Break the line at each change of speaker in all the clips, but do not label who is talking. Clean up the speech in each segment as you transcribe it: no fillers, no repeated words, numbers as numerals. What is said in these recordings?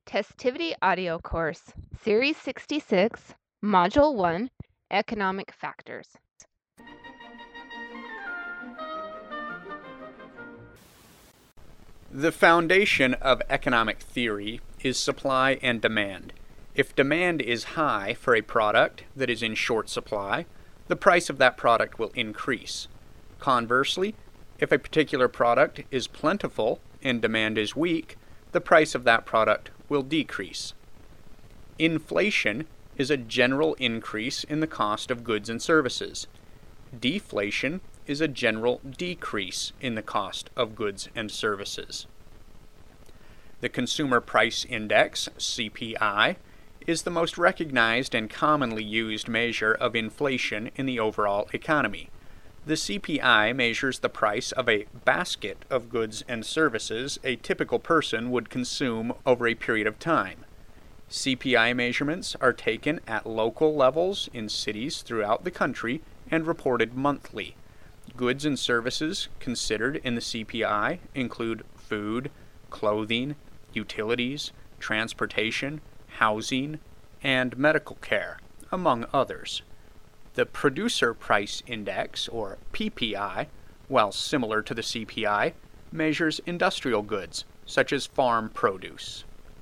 Testivity Audio Course, Series 66, Module 1, Economic Factors.
The foundation of economic theory is supply and demand. If demand is high for a product that is in short supply, the price of that product will increase. Conversely, if a particular product is plentiful and demand is weak, the price of that product will decrease. Inflation is a general increase in the cost of goods and services. Deflation is a general decrease in the cost of goods and services. The Consumer Price Index, CPI, is the most recognized and commonly used measure of inflation in the overall economy. The CPI measures the price of a basket of goods and services a typical person would consume over a period of time. CPI measurements are taken at local levels in cities throughout the country and reported monthly. Goods and services considered in the CPI include food, clothing, utilities, transportation, housing, and medical care, among others. The Producer Price Index, or PPI, while similar to the CPI, measures industrial goods, such as farm produce.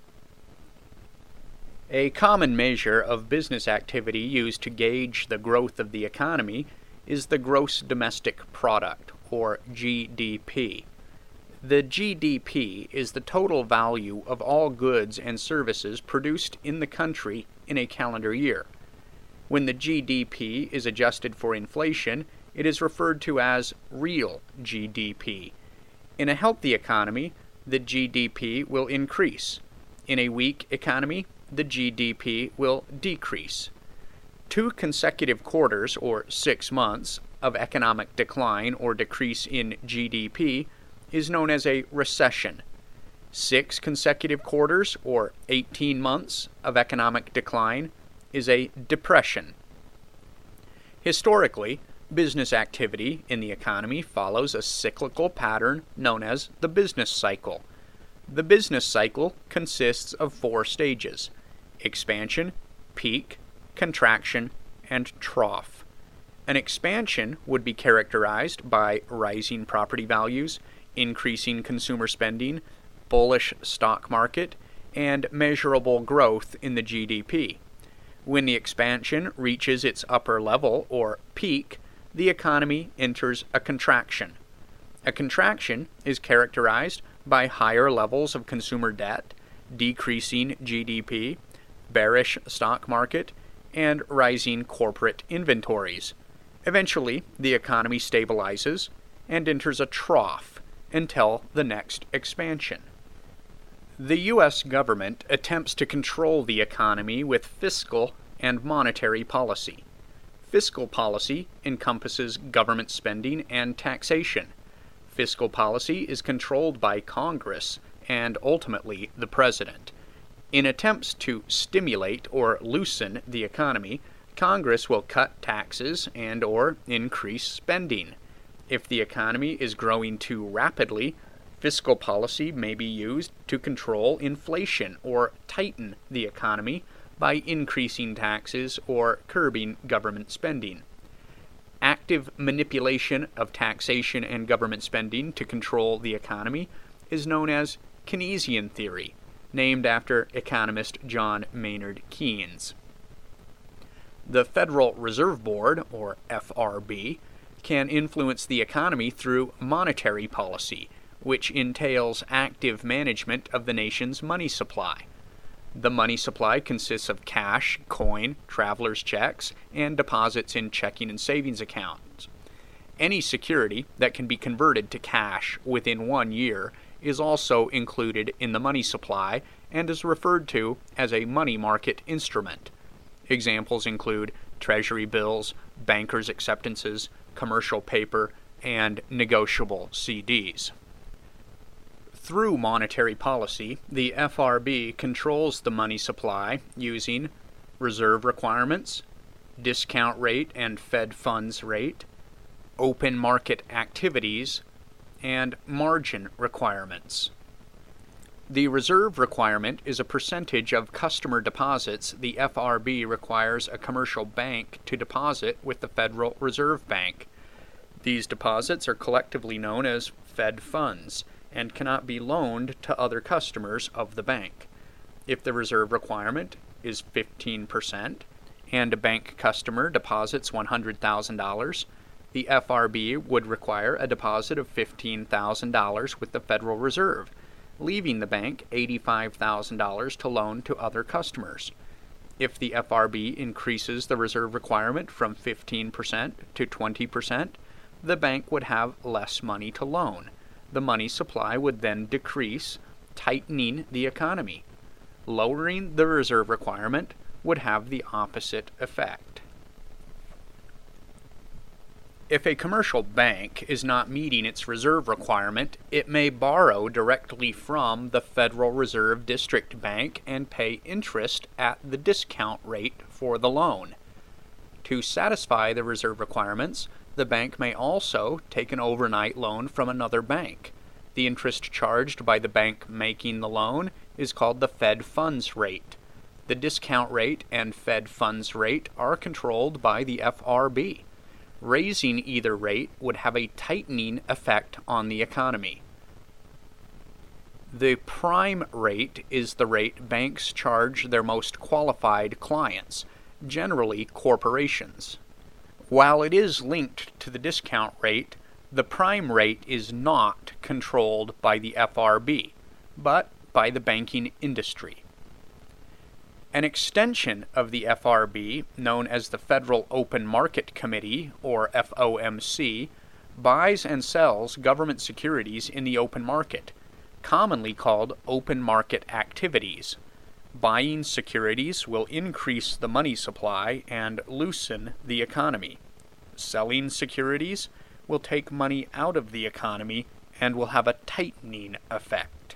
A common measure of business activity used to gauge the growth of the economy is the Gross Domestic Product, or GDP. The GDP is the total value of all goods and services produced in the country in a calendar year. When the GDP is adjusted for inflation, it is referred to as real GDP. In a healthy economy, the GDP will increase. In a weak economy, the GDP will decrease. 2 consecutive quarters, or 6 months, of economic decline or decrease in GDP is known as a recession. 6 consecutive quarters, or 18 months, of economic decline is a depression. Historically, business activity in the economy follows a cyclical pattern known as the business cycle. The business cycle consists of 4 stages: expansion, peak, contraction, and trough. An expansion would be characterized by rising property values, increasing consumer spending, bullish stock market, and measurable growth in the GDP. When the expansion reaches its upper level, or peak, the economy enters a contraction. A contraction is characterized by higher levels of consumer debt, decreasing GDP, bearish stock market, and rising corporate inventories. Eventually, the economy stabilizes and enters a trough until the next expansion. The U.S. government attempts to control the economy with fiscal and monetary policy. Fiscal policy encompasses government spending and taxation. Fiscal policy is controlled by Congress and ultimately the President. In attempts to stimulate or loosen the economy, Congress will cut taxes and/or increase spending. If the economy is growing too rapidly, fiscal policy may be used to control inflation or tighten the economy by increasing taxes or curbing government spending. Active manipulation of taxation and government spending to control the economy is known as Keynesian theory, named after economist John Maynard Keynes. The Federal Reserve Board, or FRB, can influence the economy through monetary policy, which entails active management of the nation's money supply. The money supply consists of cash, coin, traveler's checks, and deposits in checking and savings accounts. Any security that can be converted to cash within 1 year is also included in the money supply and is referred to as a money market instrument. Examples include treasury bills, bankers' acceptances, commercial paper, and negotiable CDs. Through monetary policy, the FRB controls the money supply using reserve requirements, discount rate and Fed funds rate, open market activities, and margin requirements. The reserve requirement is a percentage of customer deposits the FRB requires a commercial bank to deposit with the Federal Reserve Bank. These deposits are collectively known as Fed funds and cannot be loaned to other customers of the bank. If the reserve requirement is 15% and a bank customer deposits $100,000, the FRB would require a deposit of $15,000 with the Federal Reserve, leaving the bank $85,000 to loan to other customers. If the FRB increases the reserve requirement from 15% to 20%, the bank would have less money to loan. The money supply would then decrease, tightening the economy. Lowering the reserve requirement would have the opposite effect. If a commercial bank is not meeting its reserve requirement, it may borrow directly from the Federal Reserve District Bank and pay interest at the discount rate for the loan. To satisfy the reserve requirements, the bank may also take an overnight loan from another bank. The interest charged by the bank making the loan is called the Fed funds rate. The discount rate and Fed funds rate are controlled by the FRB. Raising either rate would have a tightening effect on the economy. The prime rate is the rate banks charge their most qualified clients, generally corporations. While it is linked to the discount rate, the prime rate is not controlled by the FRB, but by the banking industry. An extension of the FRB, known as the Federal Open Market Committee, or FOMC, buys and sells government securities in the open market, commonly called open market activities. Buying securities will increase the money supply and loosen the economy. Selling securities will take money out of the economy and will have a tightening effect.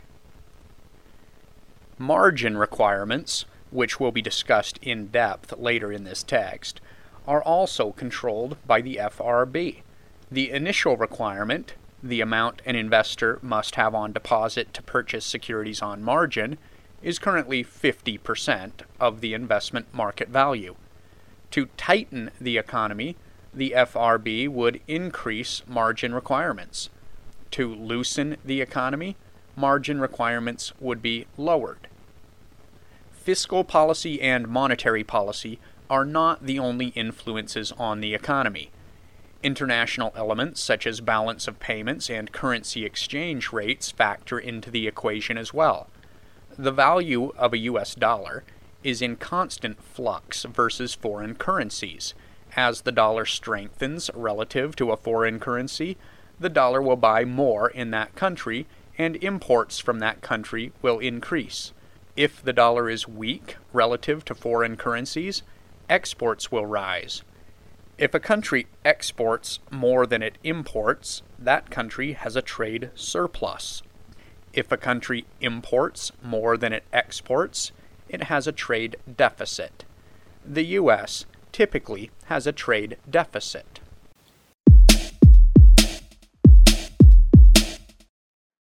Margin requirements, which will be discussed in depth later in this text, are also controlled by the FRB. The initial requirement, the amount an investor must have on deposit to purchase securities on margin, is currently 50% of the investment market value. To tighten the economy, the FRB would increase margin requirements. To loosen the economy, margin requirements would be lowered. Fiscal policy and monetary policy are not the only influences on the economy. International elements such as balance of payments and currency exchange rates factor into the equation as well. The value of a US dollar is in constant flux versus foreign currencies. As the dollar strengthens relative to a foreign currency, the dollar will buy more in that country, and imports from that country will increase. If the dollar is weak relative to foreign currencies, exports will rise. If a country exports more than it imports, that country has a trade surplus. If a country imports more than it exports, it has a trade deficit. The U.S. typically has a trade deficit.